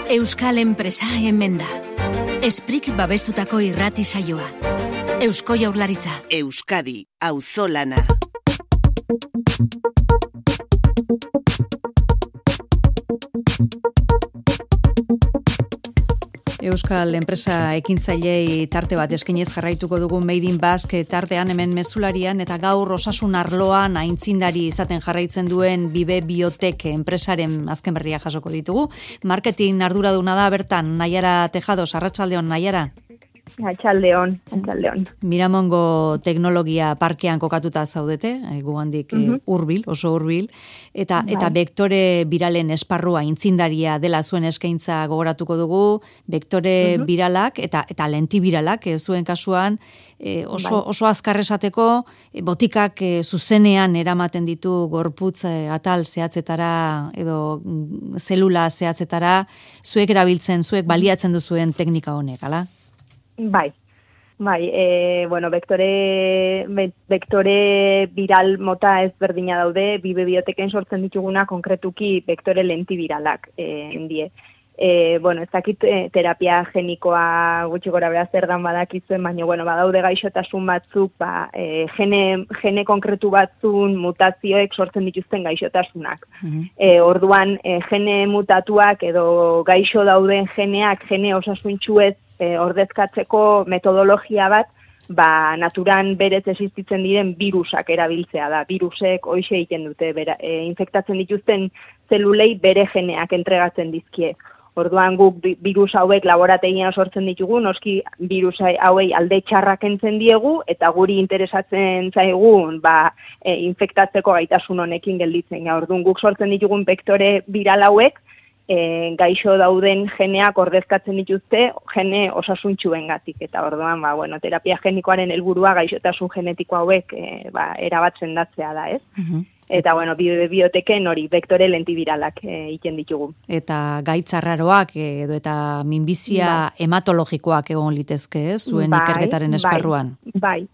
Euskal enpresa hemen da. Esprik babestutako irrati saioa. Eusko Jaurlaritza. Euskadi, auzolana. Euskal enpresa ekintzailei tarte bat eskainez jarraituko dugu Made in Basque tartean hemen mezularian eta gaur osasun arloan aintzindari izaten jarraitzen duen Bibe Biotech enpresaren azken berria jasoko ditugu. Marketing arduraduna da bertan Naiara Tejados, arratsaldeon Naiara. Atxaldeon. Miramongo teknologia parkean kokatuta zaudete, gugandik hurbil, oso hurbil, eta bektore biralen esparrua intzindaria dela zuen eskaintza gogoratuko dugu, bektore biralak eta lentibiralak zuen kasuan oso azkar esateko botikak zuzenean eramaten ditu gorputz atal zehatzetara edo zelula zehatzetara, zuek erabiltzen, zuek baliatzen duzuen teknika honek, ala? Bai, vektore viral mota ezberdina daude, Bibe Bioteken sortzen dituguna konkretuki vektore lentibiralak die. Ez dakit terapia genikoa gutxi gora bera zer dan badakizuen, baina badaude gaixotasun batzuk, gene konkretu batzun mutazioek sortzen dituzten gaixotasunak. Orduan, gene mutatuak edo gaixo dauden geneak, gene osasuntxuez ordezkatzeko metodologia bat, naturan berez existitzen diren virusak erabiltzea da. Virusek hoxe egiten dute, infektatzen dituzten zelulei bere geneak entregatzen dizkie. Orduan guk virus hauek laborategian sortzen ditugu, noski virus hauei alde txarrak entzen diegu, eta guri interesatzen zaigun infektatzeko gaitasun honekin gelditzen. Orduan guk sortzen ditugun vektore viral hauek, gaixo dauden geneak ordezkatzen dituzte gene osasuntsuengatik, eta orduan terapia genikoaren helburua gaixotasun genetiko hauek erabat sendatzea da, ez? Eta Bibe Bioteken hori vektore lentibiralak egiten ditugu. Eta gaitz arraroak edo eta minbizia hematologikoak egon litezke, zuen ikerketaren esparruan. Bai.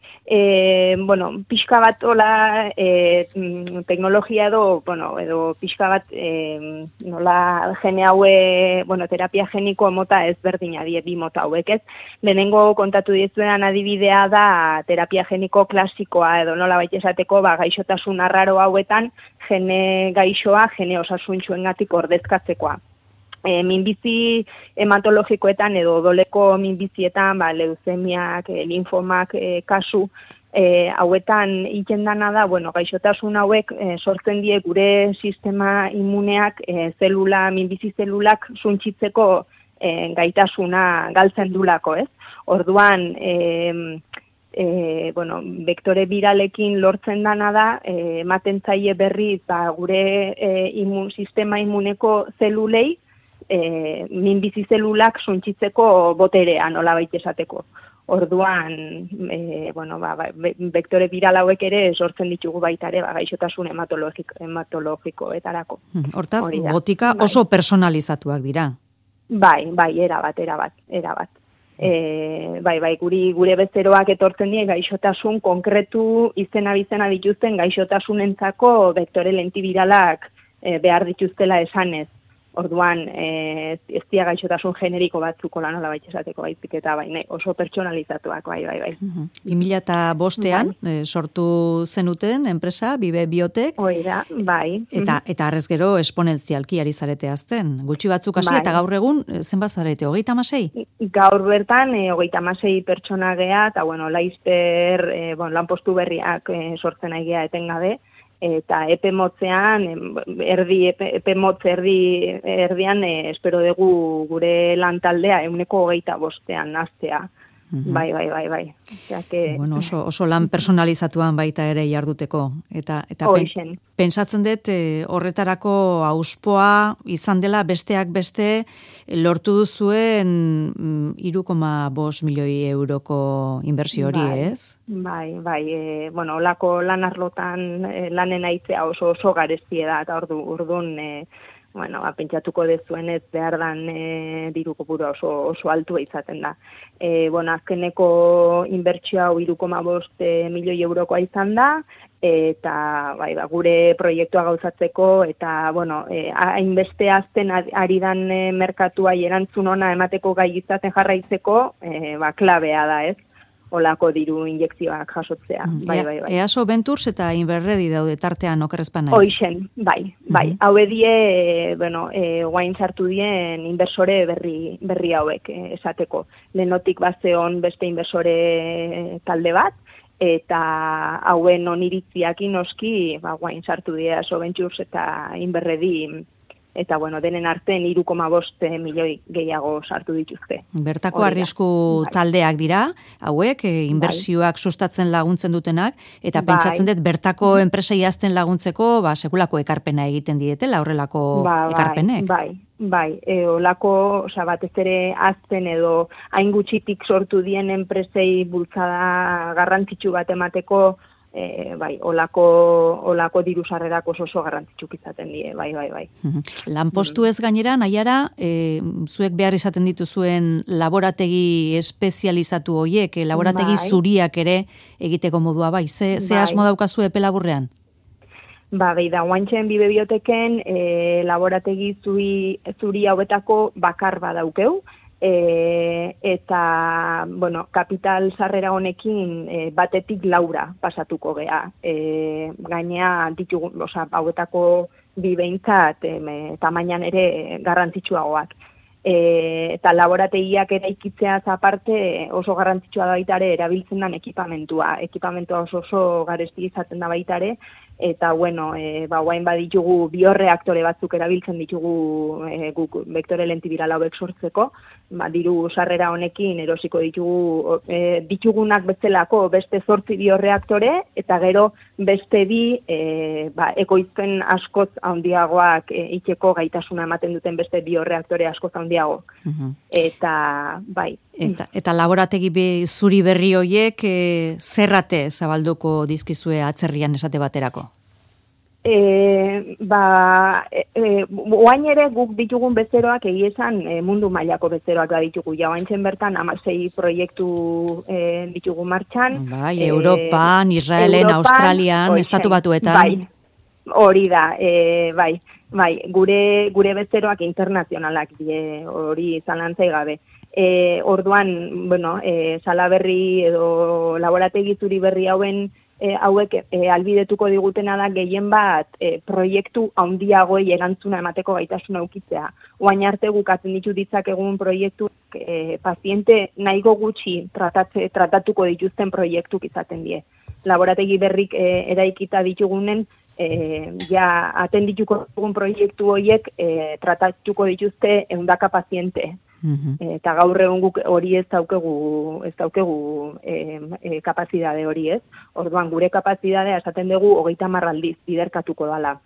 Pixka bat hola teknologia edo pixka bat nola gene haue, terapia geniko mota ezberdina die bi mota hauek, ez? Lehenengo kontatu dizuetan adibidea da terapia geniko klasikoa edo nola baita esateko gaixotasun arraro hauetan gene gaixoa, gene osasuntsuengatik ordezkatzekoa. Minbizi hematologikoetan edo odoleko minbizietan, leuzemiak, linfomak kasu, hauetan egiten dana da, gaixotasun hauek sortzen die gure sistema immuneak minbizi zelulak suntsitzeko gaitasuna galtzen dulako, ez? Orduan, vektore viralekin lortzen dana da, ematen zaie berriz gure sistema immuneko zelulei, minbizi zelulak suntsitzeko boterea, nola baita esateko. Orduan, vektore viral hauek ere sortzen ditugu baita ere, gaixotasun hematologikoetarako. Hortaz, botika oso personalizatuak dira. Bai, erabat. Gure bezeroak etortzen die gaixotasun konkretu izena dituzten gaixotasunentzako vektore lentibiralak behar dituztela esanez. Orduan, ez dira gaixotasun generiko batzuk nola baita esateko baizik eta oso pertsonalizatuak, bai. 2005ean sortu zenuten enpresa, Bibe Biotech. Oida, bai. Eta arrez gero esponentzialki ari zarete azten. Gutxi batzuk hasi eta gaur egun zenbat zarete, 36? Gaur bertan 36 pertsona gea, eta laizper lanpostu berriak sortzen aigea etengabe. Eta epe motzean, erdian, espero dugu gure lantaldea 125 naztea. Bai. Oso lan personalizatuan baita ere jarduteko. Eta pentsatzen dut horretarako auspoa izan dela besteak beste lortu duzuen 3,5 milioi euroko inbertsio hori, ez? Bai. Olako lan arlotan lanen aitzea oso garestie da, eta orduan bueno, pentsatuko dezuen ez behar dan diru kopuru oso altua izaten da. Bueno, azkeneko inbertsio hau 3,5 milioi eurokoa izan da, eta bai, gure proiektua gauzatzeko, eta bueno, hainbeste azten ari dan merkatuai erantzun ona emateko gai izaten jarraitzeko, klabea da, ez? Olako diru injekzioak jasotzea. Bai. EASO Ventures eta Inberredi daude tartean okerrezpan naiz. Hoixen, bai. Hau edie, guain sartu dien inversore berri hauek esateko. Lehenotik bazeon beste inversore talde bat, eta hauen oniritziak inoski, guain sartu dira EASO Ventures eta Inberredi, eta bueno, denen artean 3,5 milioi gehiago sartu dituzte. Bertako arrisku taldeak dira, hauek, inbertsioak sustatzen laguntzen dutenak, eta pentsatzen dut bertako enpresei hazten laguntzeko, sekulako ekarpena egiten dietela, horrelako ekarpenek. Bai, olako, batez ere azten edo hain gutxitik sortu dien enpresei bultzada garrantzitsu bat emateko, olako diru sarrerak oso garrantzitsuk izaten die, bai. Lanpostu ez gainera, Naiara, zuek behar izaten dituzuen laborategi espezializatu hoiek, laborategi zuriak ere egiteko modua, bai, ze asmo daukazu epe laburrean? Da, guantxen bidebioteken laborategi zuri hauetako bakar badaukeu, eta, kapital sarrera honekin batetik 4 pasatuko gea. Gainea ditugu, hauetako bi behintzat tamainan ere garrantzitsuagoak. Eta laborategiak eraikitzeaz aparte oso garrantzitsua da baita ere erabiltzen den ekipamentua. Ekipamentua oso garesti izaten da baita ere, eta guain baditugu bioreaktore batzuk erabiltzen ditugu guk vektore lentibiral hauek sortzeko, diru sarrera honekin erosiko ditugunak bezalako beste 8 bioreaktore, eta gero beste 2 ekoizpen askoz handiagoak itxeko gaitasuna ematen duten beste bioreaktore askoz handiago. Eta, bai. Eta laborategi zuri berri hoiek zerrate zabalduko dizkizue atzerrian esate baterako? Oain ere guk ditugun bezeroak egiesan mundu mailako bezeroak da ditugu. Jaoaintzen bertan 16 proiektu ditugu martxan. Bai, Europan, Israelen, Australian, Estatu Batuetan. Bai, hori da, bai. Gure bezeroak internazionalak die, hori zalantzai gabe. Orduan, Salaberri edo laborategi zuri berri hauek albidetuko digutena da gehien bat proiektu handiagoei erantzuna emateko gaitasuna ukitzea. Oain arte gukatzen ditzakegun proiektu paziente nahigo gutxi tratatuko dituzten proiektuk izaten die. Laborategi berrik eraikita ditugunen atendituko dugun proiektu horiek tratatuko dituzte 100 paziente. Eta gaur egun guk hori ez daukegu kapazidade hori ez. Orduan gure kapazidadea esaten dugu 30 aldiz biderkatuko dala.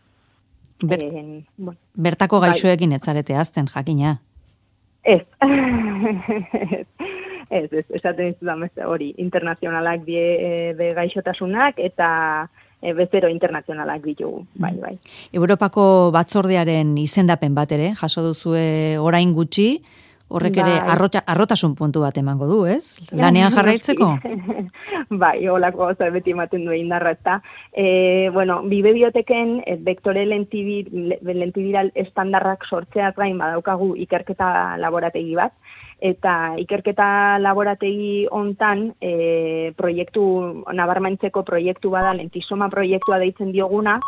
Bertako gaixoekin ez zarete hazten, jakina? Ez. Ez, esaten dizudan hori, internazionalak be gaixotasunak eta bezero internazionalak ditugu, bai. Europako batzordearen izendapen bat ere, jaso duzue orain gutxi, horrek ere arrotasun puntu bat emango du, ez? Lanean jarraitzeko? Bai, holako beti ematen du indarra, ezta. Bidebioteken vektore lentibiral estandarrak sortzeaz gain badaukagu ikerketa laborategi bat, eta ikerketa laborategi hontan nabarmentzeko proiektu bada, lentisoma proiektua deitzen dioguna,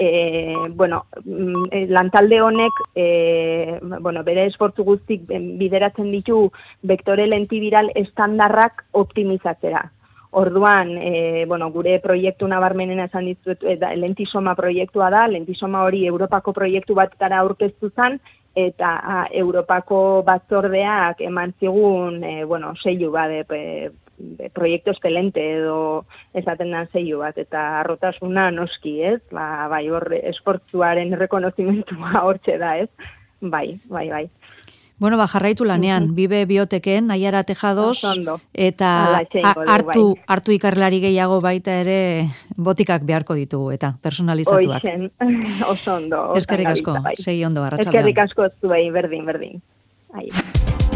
lantalde honek bere esfortzu guztik bideratzen ditu vektore lentibiral estandarrak optimizatzera. Orduan, gure proiektu nabarmenena esan dizut, lentisoma proiektua da, lentisoma hori Europako proiektu batara aurkeztu zen, eta Europako batzordeak eman zigun, seilu bat, proiektu excelente edo esaten dan seilu bat, eta arrotasuna noski, ez? Hor esportzuaren rekonozimentua hortxe da, ez? Bai. Bueno, jarraitu lanean, Bibe Bioteken, Naiara Tejados, eta hartu ikerlari gehiago baita ere botikak beharko ditugu, eta personalizatuak. Hoixen, oso ondo. Eskerrik asko, sei ondo, arratsaldean. Eskerrik asko zuei, berdin. Ai.